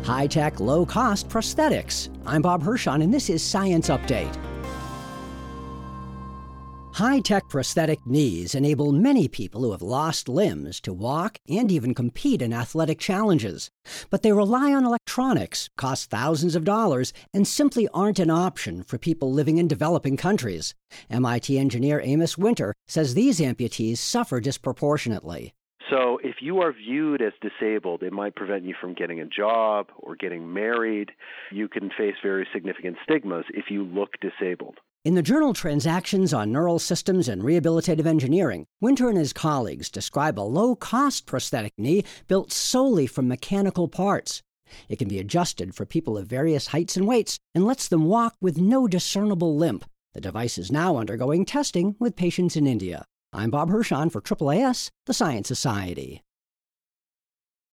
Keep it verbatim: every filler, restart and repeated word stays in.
high-tech, low-cost prosthetics. I'm Bob Hirschon, and this is Science Update. High-tech prosthetic knees enable many people who have lost limbs to walk and even compete in athletic challenges. But they rely on electronics, cost thousands of dollars, and simply aren't an option for people living in developing countries. M I T engineer Amos Winter says these amputees suffer disproportionately. So if you are viewed as disabled, it might prevent you from getting a job or getting married. You can face very significant stigmas if you look disabled. In the journal Transactions on Neural Systems and Rehabilitative Engineering, Winter and his colleagues describe a low-cost prosthetic knee built solely from mechanical parts. It can be adjusted for people of various heights and weights and lets them walk with no discernible limp. The device is now undergoing testing with patients in India. I'm Bob Hirschon for A A A S, the Science Society.